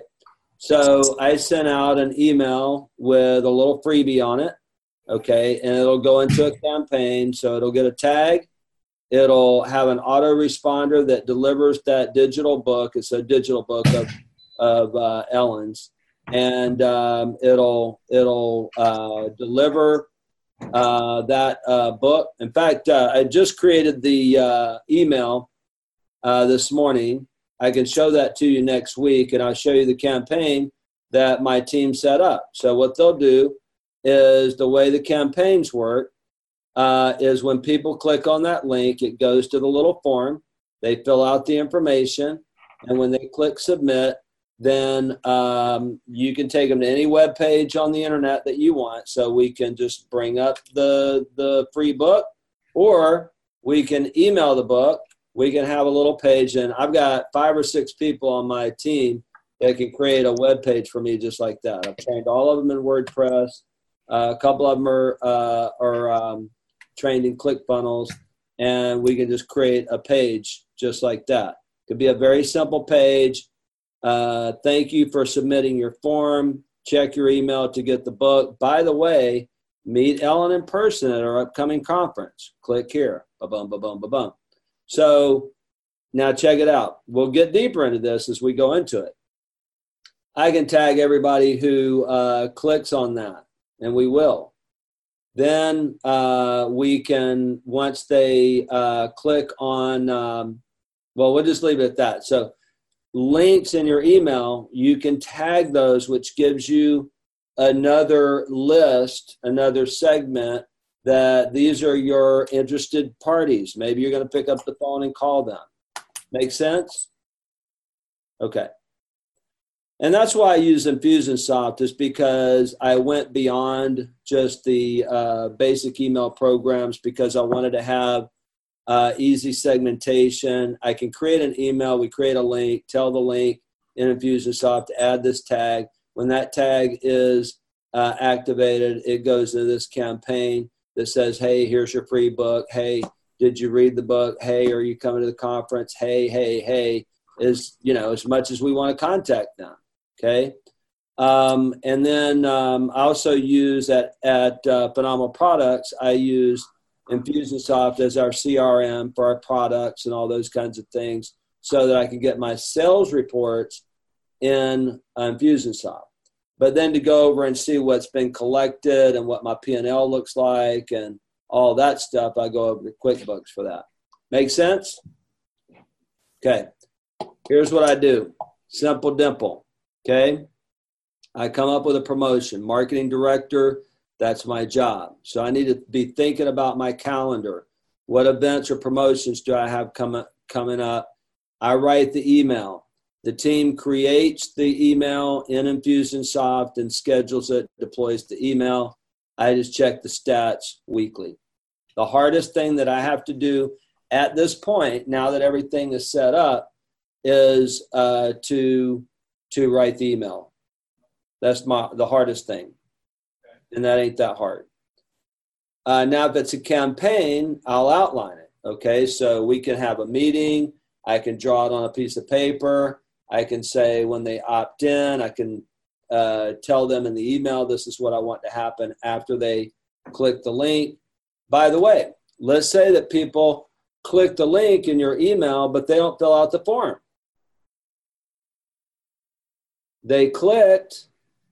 A: So I sent out an email with a little freebie on it. Okay, and it'll go into a campaign, so it'll get a tag. It'll have an autoresponder that delivers that digital book. It's a digital book of of uh, Ellen's, and um, it'll it'll uh, deliver uh, that uh, book. In fact, uh, I just created the uh, email uh, this morning. I can show that to you next week, and I'll show you the campaign that my team set up. So what they'll do is, the way the campaigns work uh, is when people click on that link, it goes to the little form. They fill out the information, and when they click submit, then um, you can take them to any web page on the internet that you want. So we can just bring up the the free book, or we can email the book. We can have a little page, and I've got five or six people on my team that can create a web page for me just like that. I've trained all of them in WordPress. Uh, a couple of them are, uh, are um, trained in ClickFunnels, and we can just create a page just like that. It could be a very simple page. Uh, thank you for submitting your form. Check your email to get the book. By the way, meet Ellen in person at our upcoming conference. Click here. Ba-bum, ba-bum, ba-bum. So now check it out. We'll get deeper into this as we go into it. I can tag everybody who uh, clicks on that, and we will. Then uh, we can, once they uh, click on, um, well, we'll just leave it at that. So links in your email, you can tag those, which gives you another list, another segment, that these are your interested parties. Maybe you're going to pick up the phone and call them. Make sense? Okay. And that's why I use Infusionsoft, is because I went beyond just the uh, basic email programs, because I wanted to have uh, easy segmentation. I can create an email. We create a link, tell the link in Infusionsoft to add this tag. When that tag is uh, activated, it goes into this campaign that says, hey, here's your free book. Hey, did you read the book? Hey, are you coming to the conference? Hey, hey, hey, is, you know, as much as we want to contact them. Okay. Um, and then um, I also use at, at uh, Phenomenal Products, I use Infusionsoft as our C R M for our products and all those kinds of things, so that I can get my sales reports in uh, Infusionsoft. But then to go over and see what's been collected and what my P and L looks like and all that stuff, I go over to QuickBooks for that. Make sense? Okay. Here's what I do. Simple dimple. Okay. I come up with a promotion. Marketing director, that's my job. So I need to be thinking about my calendar. What events or promotions do I have coming coming up? I write the email. The team creates the email in Infusionsoft and schedules it, deploys the email. I just check the stats weekly. The hardest thing that I have to do at this point, now that everything is set up, is uh, to to write the email. That's my the hardest thing, and that ain't that hard. Uh, now, if it's a campaign, I'll outline it. Okay, so we can have a meeting. I can draw it on a piece of paper. I can say when they opt in, I can uh, tell them in the email, this is what I want to happen after they click the link. By the way, let's say that people click the link in your email, but they don't fill out the form. They clicked,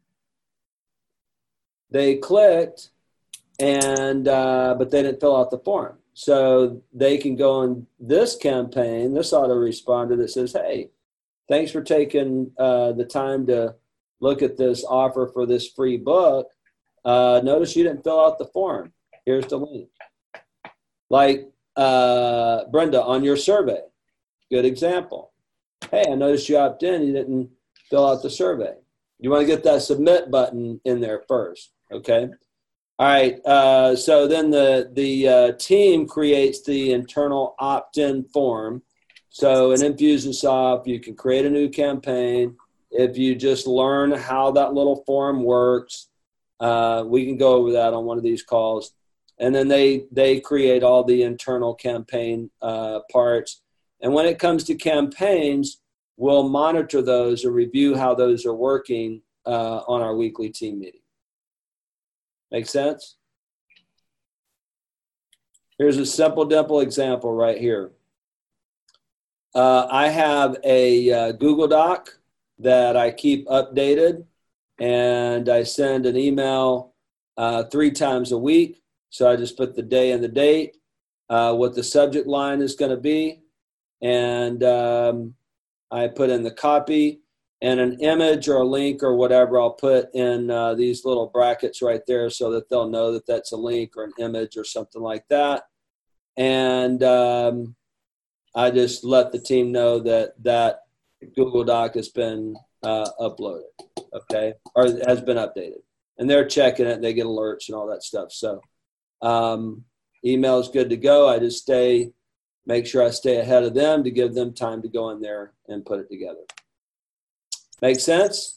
A: they clicked, and uh, but they didn't fill out the form. So they can go on this campaign, this autoresponder that says, hey, thanks for taking uh, the time to look at this offer for this free book. Uh, notice you didn't fill out the form. Here's the link. Like uh, Brenda, on your survey, good example. Hey, I noticed you opted in, you didn't fill out the survey. You want to get that submit button in there first, okay? All right, uh, so then the, the uh, team creates the internal opt-in form. So in Infusionsoft, you can create a new campaign. If you just learn how that little form works, uh, we can go over that on one of these calls. And then they, they create all the internal campaign uh, parts. And when it comes to campaigns, we'll monitor those or review how those are working uh, on our weekly team meeting. Make sense? Here's a simple, dimple example right here. Uh, I have a uh, Google Doc that I keep updated, and I send an email uh, three times a week. So I just put the day and the date, uh, what the subject line is going to be, and um, I put in the copy and an image or a link or whatever. I'll put in uh, these little brackets right there so that they'll know that that's a link or an image or something like that. And um, I just let the team know that that Google Doc has been uh, uploaded, okay, or has been updated. And they're checking it, and they get alerts and all that stuff. So um, email is good to go. I just stay, make sure I stay ahead of them to give them time to go in there and put it together. Make sense?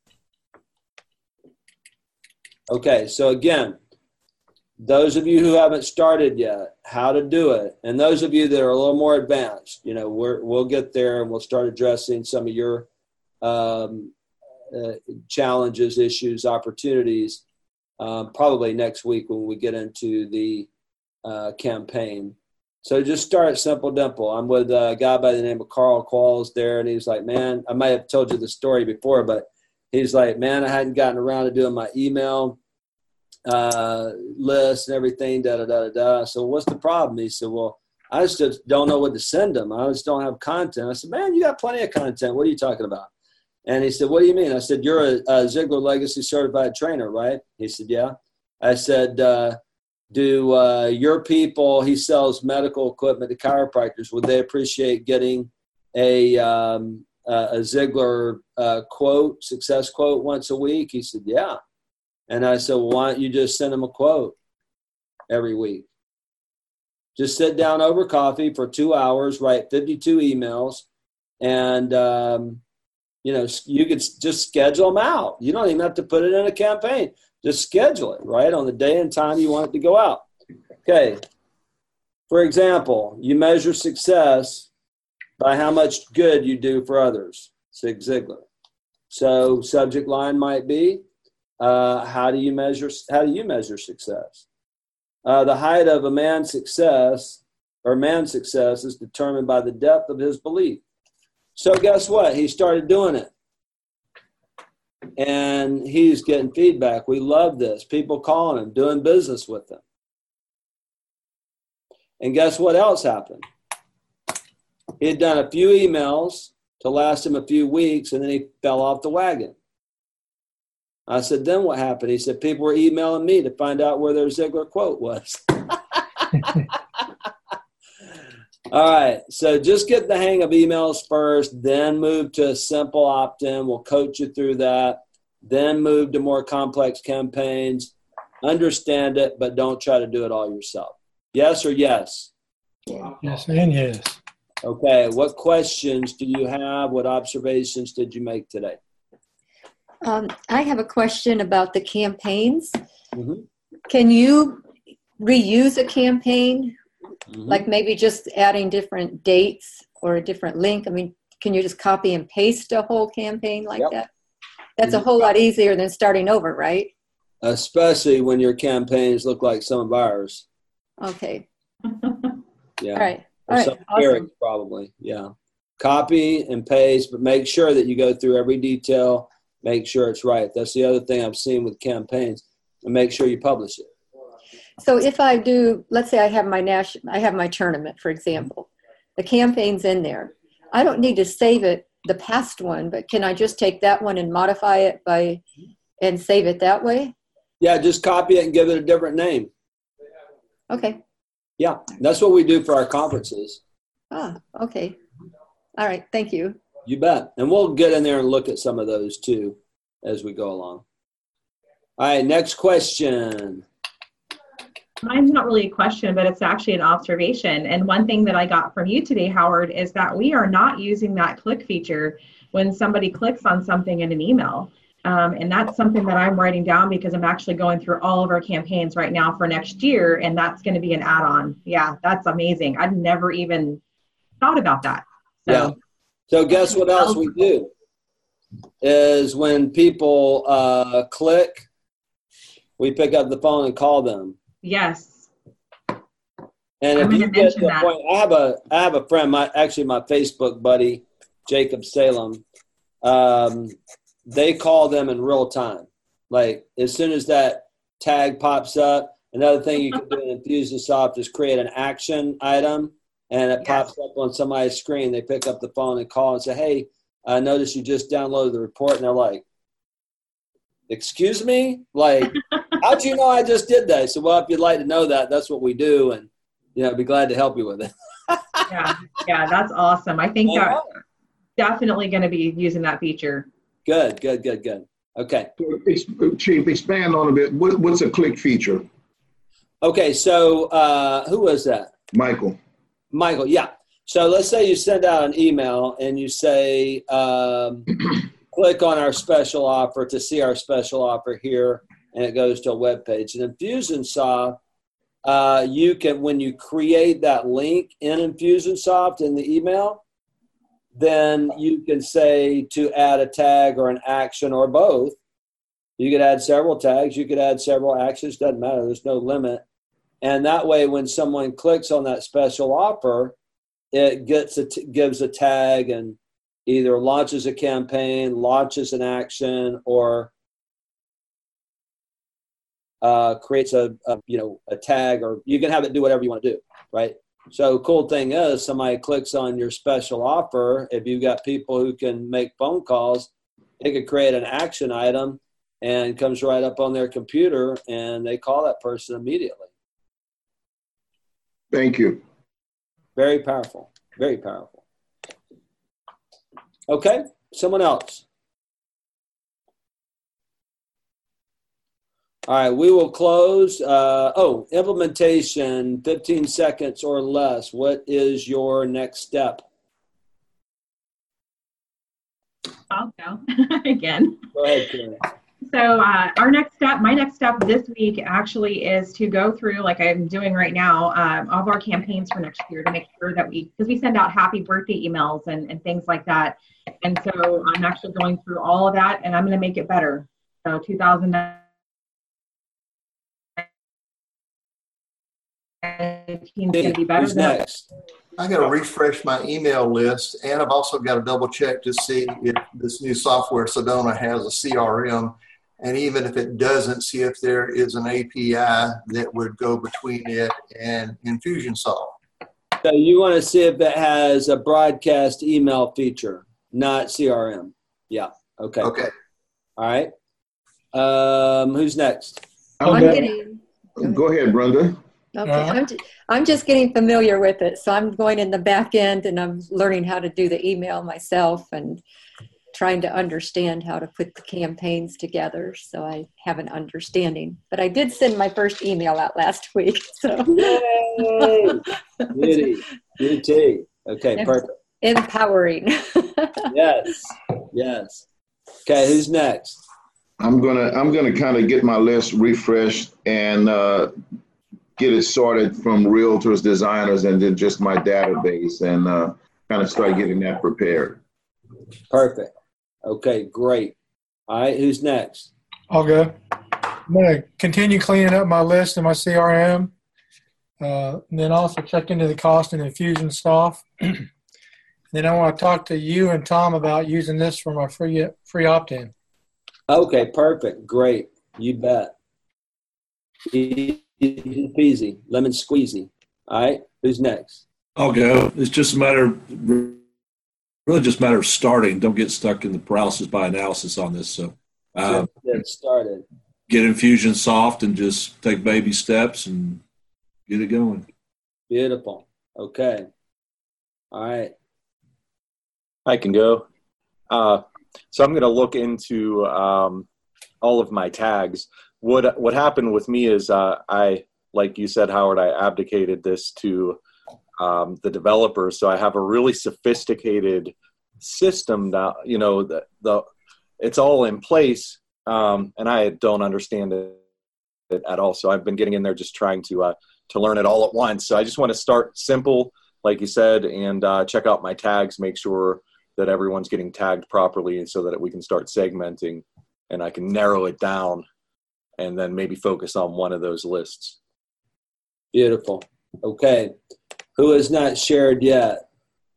A: Okay, so again, those of you who haven't started yet, how to do it, and those of you that are a little more advanced, you know, we're, we'll get there and we'll start addressing some of your um, uh, challenges, issues, opportunities, um, probably next week when we get into the uh, campaign. So just start simple, dimple. I'm with a guy by the name of Carl Qualls there, and he's like, man, I might have told you the story before, but he's like, man, I hadn't gotten around to doing my email uh, list and everything, da, da, da, da, da. So what's the problem? He said, well, I just don't know what to send them. I just don't have content. I said, man, you got plenty of content. What are you talking about? And he said, what do you mean? I said, you're a, a Ziglar Legacy certified trainer, right? He said, yeah. I said, uh, do uh, your people, he sells medical equipment to chiropractors, would they appreciate getting a, um, uh, a Ziglar uh, quote, success quote once a week? He said, yeah. And I said, well, why don't you just send him a quote every week? Just sit down over coffee for two hours, write fifty-two emails, and, um, you know, you could just schedule them out. You don't even have to put it in a campaign. Just schedule it, right, on the day and time you want it to go out. Okay. For example, you measure success by how much good you do for others, Zig Ziglar. So subject line might be, uh, how do you measure, how do you measure success? Uh, the height of a man's success or man's success is determined by the depth of his belief. So guess what? He started doing it. And he's getting feedback. We love this. People calling him, doing business with him. And guess what else happened? He had done a few emails to last him a few weeks, and then he fell off the wagon. I said, then what happened? He said, people were emailing me to find out where their Ziglar quote was. All right, so just get the hang of emails first, then move to a simple opt-in. We'll coach you through that. Then move to more complex campaigns. Understand it, but don't try to do it all yourself. Yes or yes?
B: Yes and yes.
A: Okay, what questions do you have? What observations did you make today?
F: Um, I have a question about the campaigns.
A: Mm-hmm.
F: Can you reuse a campaign?
A: Mm-hmm.
F: Like maybe just adding different dates or a different link? I mean, can you just copy and paste a whole campaign like
A: Yep.
F: that? That's a whole lot easier than starting over, right?
A: Especially when your campaigns look like some of ours.
F: Okay.
A: Yeah.
F: All right.
A: Or
F: All right.
A: some
F: Awesome.
A: Eric's probably. Yeah. Copy and paste, but make sure that you go through every detail. Make sure it's right. That's the other thing I've seen with campaigns. And make sure you publish it.
F: So if I do, let's say I have my national, I have my tournament, for example, the campaign's in there. I don't need to save it, the past one, but can I just take that one and modify it by, and save it that way?
A: Yeah, just copy it and give it a different name.
F: Okay.
A: Yeah, that's what we do for our conferences.
F: Ah, okay. All right. Thank you.
A: You bet. And we'll get in there and look at some of those too as we go along. All right, next question.
D: Mine's not really a question, but it's actually an observation. And one thing that I got from you today, Howard, is that we are not using that click feature when somebody clicks on something in an email. Um, and that's something that I'm writing down because I'm actually going through all of our campaigns right now for next year. And that's going to be an add-on. Yeah, that's amazing. I've never even thought about that. So,
A: yeah. So guess what else we do is when people uh, click, we pick up the phone and call them.
D: Yes.
A: And if
D: I'm
A: you
D: gonna
A: get to
D: mention
A: a
D: that.
A: point, I have a I have a friend, my actually my Facebook buddy, Jacob Salem. Um, they call them in real time. Like as soon as that tag pops up, another thing you can do in Infusionsoft is create an action item, and it
D: Yes.
A: pops up on somebody's screen. They pick up the phone and call and say, "Hey, I noticed you just downloaded the report," and they're like, "Excuse me? Like, how'd you know I just did that?" So, well, if you'd like to know that, that's what we do, and you know, I'd be glad to help you with it.
D: Yeah, yeah, that's awesome. I think that definitely going to be using that feature.
A: Good, good, good, good. Okay.
M: Chief, expand on a bit. What, what's a click feature?
A: Okay, so uh, who was that?
M: Michael.
A: Michael, yeah. So let's say you send out an email and you say, um, click on our special offer to see our special offer here, and it goes to a web page. In Infusionsoft, uh, you can, when you create that link in Infusionsoft in the email, then you can say to add a tag or an action or both. You could add several tags. You could add several actions. Doesn't matter. There's no limit. And that way, when someone clicks on that special offer, it gets a t- gives a tag and either launches a campaign, launches an action, or uh, creates a, a you know a tag, or you can have it do whatever you want to do, right? So cool thing is, somebody clicks on your special offer. If you've got people who can make phone calls, they could create an action item and comes right up on their computer, and they call that person immediately.
M: Thank you.
A: Very powerful. Very powerful. Okay, someone else. All right, we will close. Uh, oh, implementation, fifteen seconds or less. What is your next step?
D: I'll go again.
A: Go ahead, Karen.
D: So uh, our next step, my next step this week actually is to go through, like I'm doing right now, um, all of our campaigns for next year to make sure that we, because we send out happy birthday emails and, and things like that. And so I'm actually going through all of that and I'm going to make it better. So two thousand nineteen is going to be better.
A: Who's next?
E: I got to refresh my email list, and I've also got to double check to see if this new software, Sedona, has a C R M. And even if it doesn't, see if there is an A P I that would go between it and Infusionsoft.
A: So you want to see if it has a broadcast email feature, not C R M. Yeah. Okay.
E: Okay.
A: All right. Um, who's next?
F: I'm getting,
M: Go ahead, Brenda.
F: okay, I'm, ju- I'm just getting familiar with it. So I'm going in the back end and I'm learning how to do the email myself and trying to understand how to put the campaigns together. So I have an understanding. But I did send my first email out last week. So
A: Yay! Beauty. Beauty. Okay, perfect.
F: Empowering.
A: Yes. Yes. Okay, who's next?
M: I'm gonna I'm gonna kind of get my list refreshed and uh, get it sorted from realtors, designers, and then just my database, and uh, kind of start getting that prepared.
A: Perfect. Okay, great. All right, who's next?
B: I'll go. I'm going to continue cleaning up my list and my C R M. Uh, and then also check into the cost and Infusionsoft. Then I want to talk to you and Tom about using this for my free free opt-in.
A: Okay, perfect. Great. You bet. Easy peasy, lemon squeezy. All right, who's next?
C: I'll go. It's just a matter of, really just a matter of starting. Don't get stuck in the paralysis by analysis on this. So um,
A: get started.
C: Get Infusionsoft and just take baby steps and get it going.
A: Beautiful. Okay. All right.
G: I can go. Uh, so I'm going to look into um, all of my tags. What what happened with me is uh, I, like you said, Howard, I abdicated this to um, the developers. So I have a really sophisticated system now. You know, the, the it's all in place, um, and I don't understand it at all. So I've been getting in there just trying to uh, to learn it all at once. So I just want to start simple, like you said, and uh, check out my tags, make sure that everyone's getting tagged properly so that we can start segmenting and I can narrow it down and then maybe focus on one of those lists.
A: Beautiful. Okay. Who has not shared yet?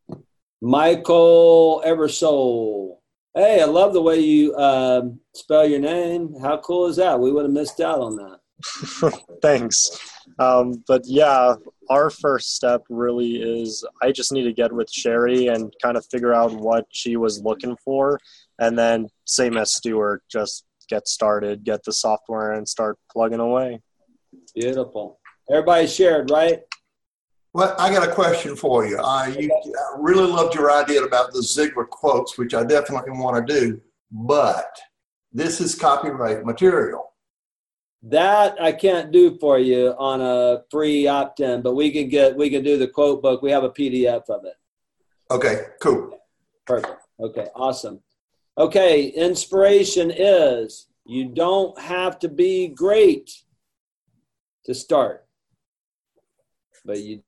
A: Michael Eversole. Hey, I love the way you um, spell your name. How cool is that? We would have missed out on that.
I: Thanks. Um, but yeah, our first step really is I just need to get with Sherry and kind of figure out what she was looking for. And then same as Stuart, just get started, get the software and start plugging away.
A: Beautiful. Everybody shared, right?
E: Well, I got a question for you. Uh, you I really loved your idea about the Ziegler quotes, which I definitely want to do, but this is copyright material.
A: That I can't do for you on a free opt-in, but we can get we can do the quote book. We have a P D F of it.
E: Okay, cool.
A: Perfect. Okay, awesome. Okay, inspiration is you don't have to be great to start, but you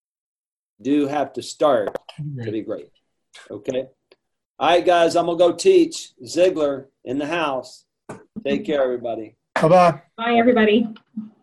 A: do have to start to be great. Okay. All right, guys, I'm gonna go teach. Ziegler in the house. Take care, everybody.
B: Bye-bye.
D: Bye, everybody.